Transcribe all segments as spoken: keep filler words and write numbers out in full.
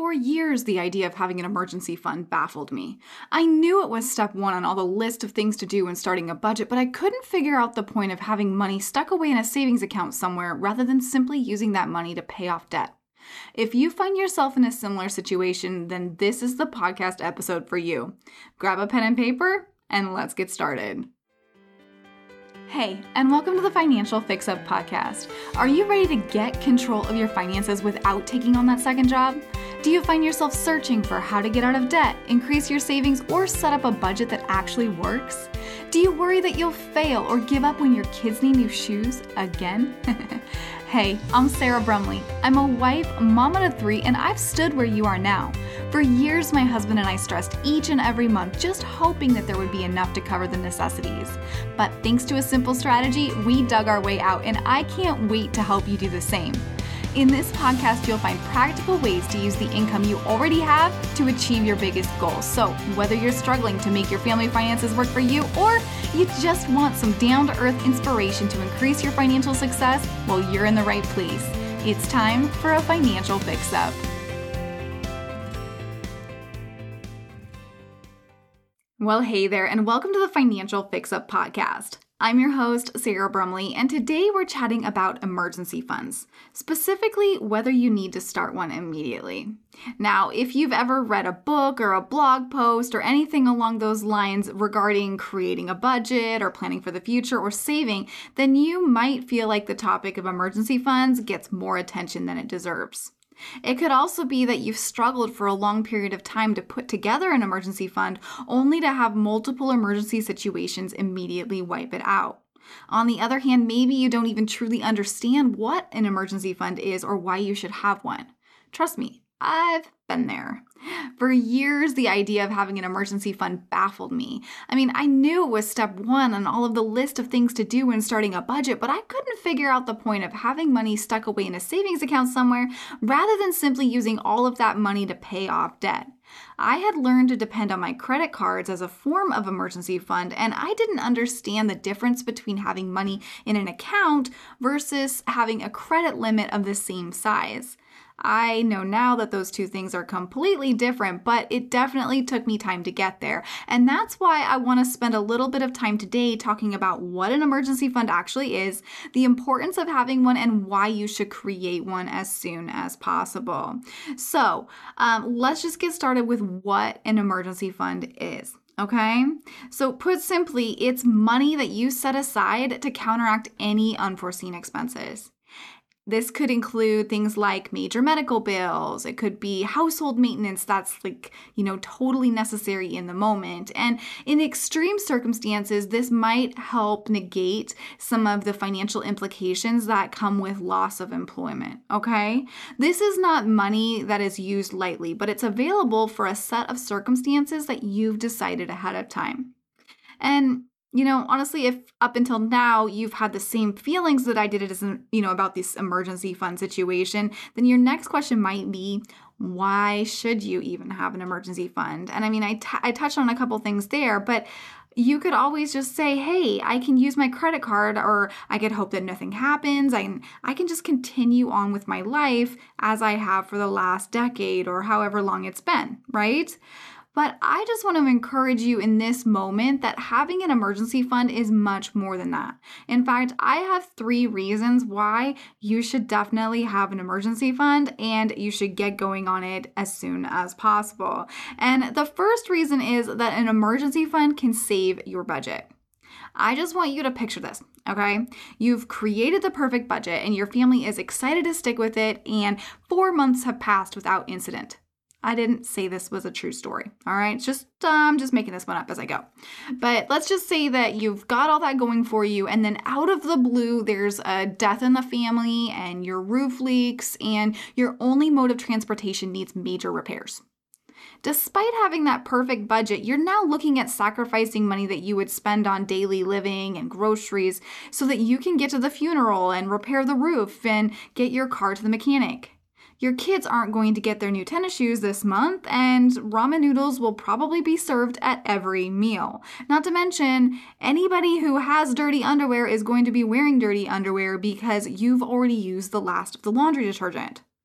For years, the idea of having an emergency fund baffled me. I knew it was step one on all the list of things to do when starting a budget, but I couldn't figure out the point of having money stuck away in a savings account somewhere rather than simply using that money to pay off debt. If you find yourself in a similar situation, then this is the podcast episode for you. Grab a pen and paper, and let's get started. Hey, and welcome to the Financial Fix-Up Podcast. Are you ready to get control of your finances without taking on that second job? Do you find yourself searching for how to get out of debt, increase your savings, or set up a budget that actually works? Do you worry that you'll fail or give up when your kids need new shoes again? Hey, I'm Sarah Brumley. I'm a wife, mama to three, and I've stood where you are now. For years, my husband and I stressed each and every month, just hoping that there would be enough to cover the necessities. But thanks to a simple strategy, we dug our way out, and I can't wait to help you do the same. In this podcast, you'll find practical ways to use the income you already have to achieve your biggest goals. So whether you're struggling to make your family finances work for you, or you just want some down-to-earth inspiration to increase your financial success, well, you're in the right place. It's time for a financial fix-up. Well, hey there, and welcome to the Financial Fix-Up Podcast. I'm your host, Sarah Brumley, and today we're chatting about emergency funds, specifically whether you need to start one immediately. Now, if you've ever read a book or a blog post or anything along those lines regarding creating a budget or planning for the future or saving, then you might feel like the topic of emergency funds gets more attention than it deserves. It could also be that you've struggled for a long period of time to put together an emergency fund only to have multiple emergency situations immediately wipe it out. On the other hand, maybe you don't even truly understand what an emergency fund is or why you should have one. Trust me, I've been there. For years, the idea of having an emergency fund baffled me. I mean, I knew it was step one on all of the list of things to do when starting a budget, but I couldn't figure out the point of having money stuck away in a savings account somewhere rather than simply using all of that money to pay off debt. I had learned to depend on my credit cards as a form of emergency fund, and I didn't understand the difference between having money in an account versus having a credit limit of the same size. I know now that those two things are completely different, but it definitely took me time to get there. And that's why I want to spend a little bit of time today talking about what an emergency fund actually is, the importance of having one, and why you should create one as soon as possible. So um, let's just get started with what an emergency fund is. Okay? So put simply, it's money that you set aside to counteract any unforeseen expenses. This could include things like major medical bills. It could be household maintenance that's like, you know, totally necessary in the moment. And in extreme circumstances, this might help negate some of the financial implications that come with loss of employment, okay? This is not money that is used lightly, but it's available for a set of circumstances that you've decided ahead of time. And You know, honestly, if up until now you've had the same feelings that I did as, you know, about this emergency fund situation, then your next question might be, why should you even have an emergency fund? And I mean, I, t- I touched on a couple things there, but you could always just say, hey, I can use my credit card, or I could hope that nothing happens. I can, I can just continue on with my life as I have for the last decade or however long it's been, right? But I just want to encourage you in this moment that having an emergency fund is much more than that. In fact, I have three reasons why you should definitely have an emergency fund and you should get going on it as soon as possible. And the first reason is that an emergency fund can save your budget. I just want you to picture this, okay? You've created the perfect budget and your family is excited to stick with it, and four months have passed without incident. I didn't say this was a true story, all right? Just um, just making this one up as I go. But let's just say that you've got all that going for you, and then out of the blue, there's a death in the family, and your roof leaks, and your only mode of transportation needs major repairs. Despite having that perfect budget, you're now looking at sacrificing money that you would spend on daily living and groceries so that you can get to the funeral and repair the roof and get your car to the mechanic. Your kids aren't going to get their new tennis shoes this month, and ramen noodles will probably be served at every meal. Not to mention, anybody who has dirty underwear is going to be wearing dirty underwear because you've already used the last of the laundry detergent.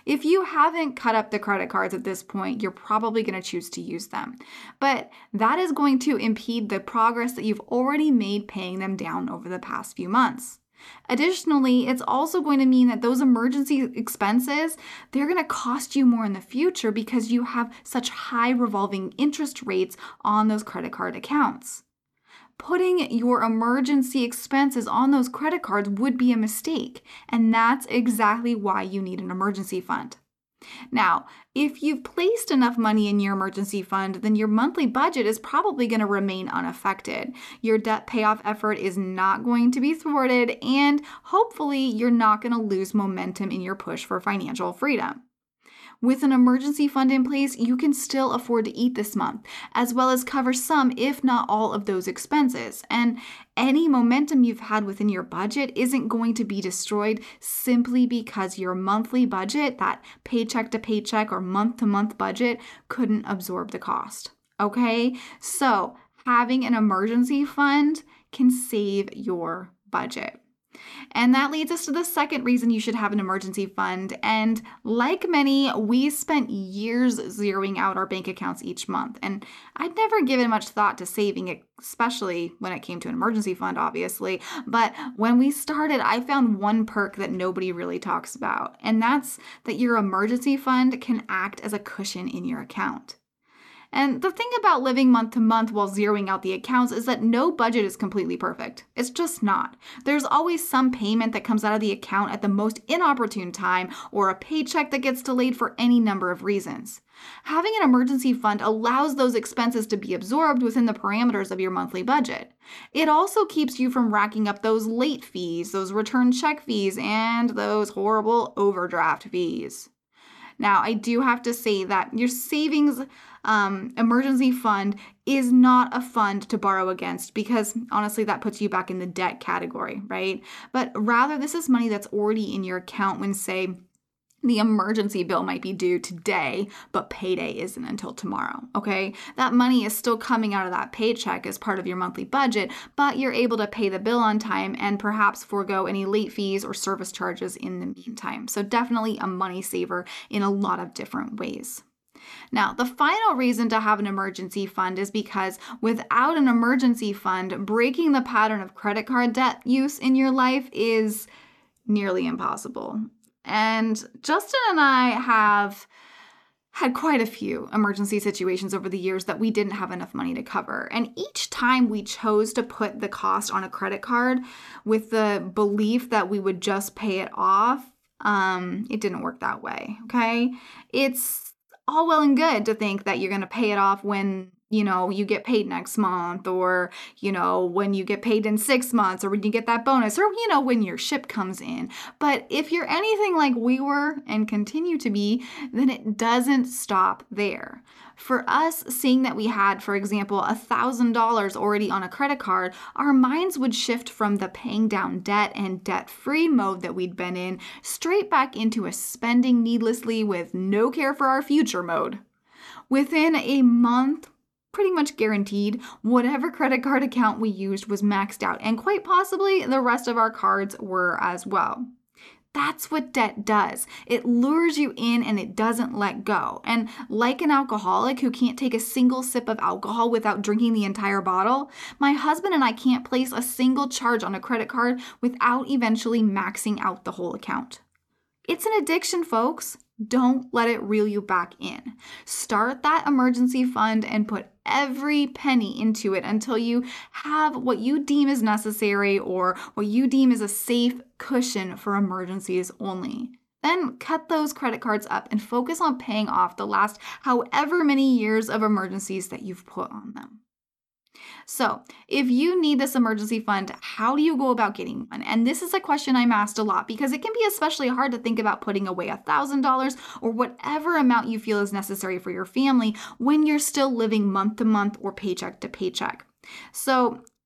If you haven't cut up the credit cards at this point, you're probably going to choose to use them. But that is going to impede the progress that you've already made paying them down over the past few months. Additionally, it's also going to mean that those emergency expenses, they're going to cost you more in the future because you have such high revolving interest rates on those credit card accounts. Putting your emergency expenses on those credit cards would be a mistake, and that's exactly why you need an emergency fund. Now, if you've placed enough money in your emergency fund, then your monthly budget is probably going to remain unaffected. Your debt payoff effort is not going to be thwarted, and hopefully you're not going to lose momentum in your push for financial freedom. With an emergency fund in place, you can still afford to eat this month, as well as cover some, if not all, of those expenses. And any momentum you've had within your budget isn't going to be destroyed simply because your monthly budget, that paycheck to paycheck or month to month budget, couldn't absorb the cost. Okay? So having an emergency fund can save your budget. And that leads us to the second reason you should have an emergency fund. And like many, we spent years zeroing out our bank accounts each month. And I'd never given much thought to saving, especially when it came to an emergency fund, obviously. But when we started, I found one perk that nobody really talks about. And that's that your emergency fund can act as a cushion in your account. And the thing about living month to month while zeroing out the accounts is that no budget is completely perfect. It's just not. There's always some payment that comes out of the account at the most inopportune time, or a paycheck that gets delayed for any number of reasons. Having an emergency fund allows those expenses to be absorbed within the parameters of your monthly budget. It also keeps you from racking up those late fees, those return check fees, and those horrible overdraft fees. Now, I do have to say that your savings um, emergency fund is not a fund to borrow against, because honestly, that puts you back in the debt category, right? But rather, this is money that's already in your account when, say, the emergency bill might be due today, but payday isn't until tomorrow, okay? That money is still coming out of that paycheck as part of your monthly budget, but you're able to pay the bill on time and perhaps forego any late fees or service charges in the meantime. So definitely a money saver in a lot of different ways. Now, the final reason to have an emergency fund is because without an emergency fund, breaking the pattern of credit card debt use in your life is nearly impossible. And Justin and I have had quite a few emergency situations over the years that we didn't have enough money to cover. And each time we chose to put the cost on a credit card with the belief that we would just pay it off, um, it didn't work that way, okay? It's all well and good to think that you're going to pay it off when you know, you get paid next month, or, you know, when you get paid in six months, or when you get that bonus, or, you know, when your ship comes in. But if you're anything like we were and continue to be, then it doesn't stop there. For us, seeing that we had, for example, one thousand dollars already on a credit card, our minds would shift from the paying down debt and debt-free mode that we'd been in straight back into a spending needlessly with no care for our future mode. Within a month, pretty much guaranteed, whatever credit card account we used was maxed out, and quite possibly the rest of our cards were as well. That's what debt does. It lures you in and it doesn't let go. And like an alcoholic who can't take a single sip of alcohol without drinking the entire bottle, my husband and I can't place a single charge on a credit card without eventually maxing out the whole account. It's an addiction, folks. Don't let it reel you back in. Start that emergency fund and put every penny into it until you have what you deem is necessary or what you deem is a safe cushion for emergencies only. Then cut those credit cards up and focus on paying off the last however many years of emergencies that you've put on them. So if you need this emergency fund, how do you go about getting one? And this is a question I'm asked a lot because it can be especially hard to think about putting away one thousand dollars or whatever amount you feel is necessary for your family when you're still living month to month or paycheck to paycheck. So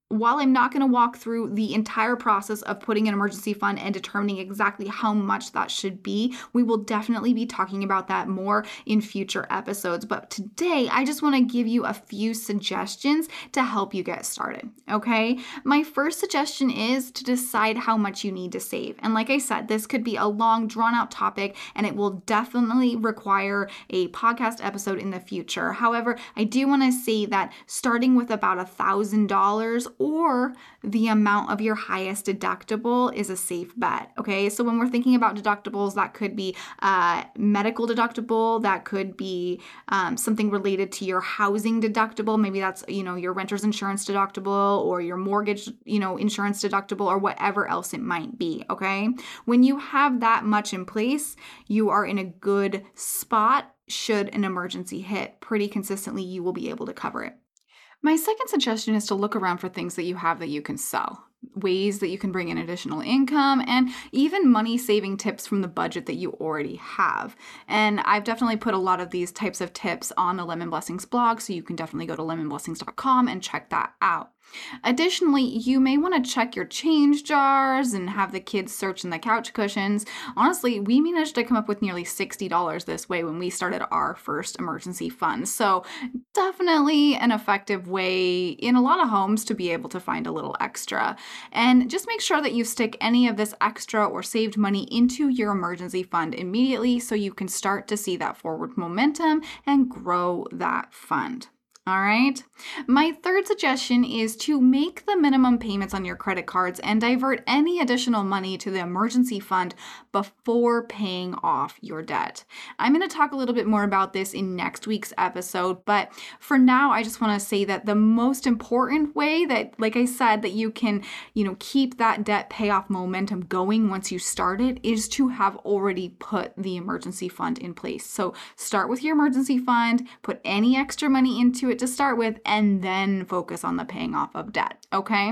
While I'm not going to walk through the entire process of putting an emergency fund and determining exactly how much that should be, we will definitely be talking about that more in future episodes. But today, I just want to give you a few suggestions to help you get started, okay? My first suggestion is to decide how much you need to save. And like I said, this could be a long, drawn-out topic, and it will definitely require a podcast episode in the future. However, I do want to say that starting with about one thousand dollars or the amount of your highest deductible is a safe bet, okay? So when we're thinking about deductibles, that could be a medical deductible, that could be um, something related to your housing deductible. Maybe that's, you know, your renter's insurance deductible or your mortgage, you know, insurance deductible or whatever else it might be, okay? When you have that much in place, you are in a good spot. Should an emergency hit, pretty consistently, you will be able to cover it. My second suggestion is to look around for things that you have that you can sell, ways that you can bring in additional income, and even money-saving tips from the budget that you already have. And I've definitely put a lot of these types of tips on the Lemon Blessings blog, so you can definitely go to lemon blessings dot com and check that out. Additionally, you may want to check your change jars and have the kids search in the couch cushions. Honestly, we managed to come up with nearly sixty dollars this way when we started our first emergency fund. So definitely an effective way in a lot of homes to be able to find a little extra. And just make sure that you stick any of this extra or saved money into your emergency fund immediately so you can start to see that forward momentum and grow that fund. All right. My third suggestion is to make the minimum payments on your credit cards and divert any additional money to the emergency fund before paying off your debt. I'm going to talk a little bit more about this in next week's episode, but for now, I just want to say that the most important way that, like I said, that you can, you know, keep that debt payoff momentum going once you start it is to have already put the emergency fund in place. So start with your emergency fund, put any extra money into it to start with, and then focus on the paying off of debt, okay?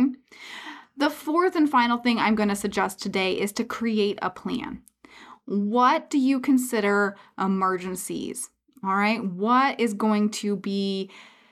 The fourth and final thing I'm going to suggest today is to create a plan. What do you consider emergencies? All right, what is going to be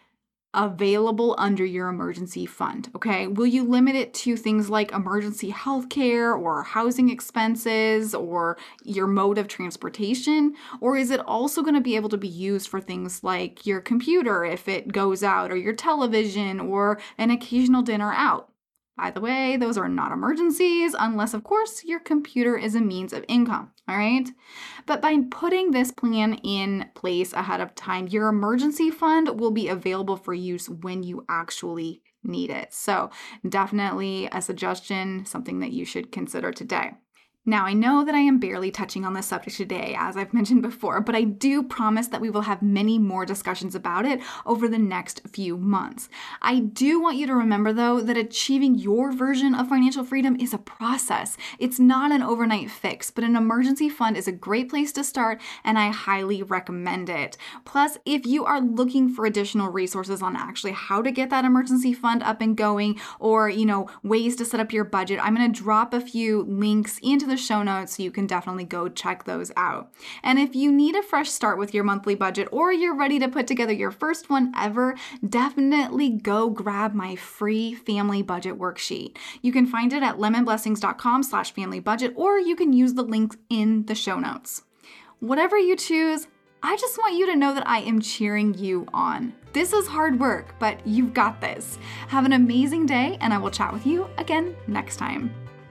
available under your emergency fund, okay? Will you limit it to things like emergency healthcare or housing expenses or your mode of transportation? Or is it also going to be able to be used for things like your computer if it goes out, or your television, or an occasional dinner out? By the way, those are not emergencies unless, of course, your computer is a means of income, all right? But by putting this plan in place ahead of time, your emergency fund will be available for use when you actually need it. So definitely a suggestion, something that you should consider today. Now, I know that I am barely touching on this subject today, as I've mentioned before, but I do promise that we will have many more discussions about it over the next few months. I do want you to remember, though, that achieving your version of financial freedom is a process. It's not an overnight fix, but an emergency fund is a great place to start, and I highly recommend it. Plus, if you are looking for additional resources on actually how to get that emergency fund up and going, or, you know, ways to set up your budget, I'm going to drop a few links into the show notes so you can definitely go check those out. And if you need a fresh start with your monthly budget, or you're ready to put together your first one ever, definitely go grab my free family budget worksheet. You can find it at lemon blessings dot com slash family budget, or you can use the link in the show notes. Whatever you choose, I just want you to know that I am cheering you on. This is hard work, but you've got this. Have an amazing day, and I will chat with you again next time.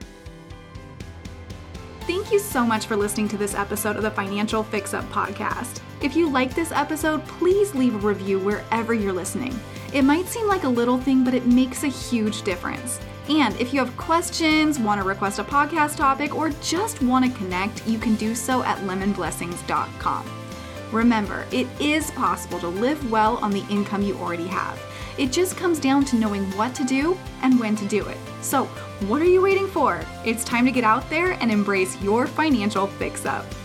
Thank you so much for listening to this episode of the Financial Fix-Up Podcast. If you like this episode, please leave a review wherever you're listening. It might seem like a little thing, but it makes a huge difference. And if you have questions, want to request a podcast topic, or just want to connect, you can do so at lemon blessings dot com. Remember, it is possible to live well on the income you already have. It just comes down to knowing what to do and when to do it. So, what are you waiting for? It's time to get out there and embrace your financial fix-up.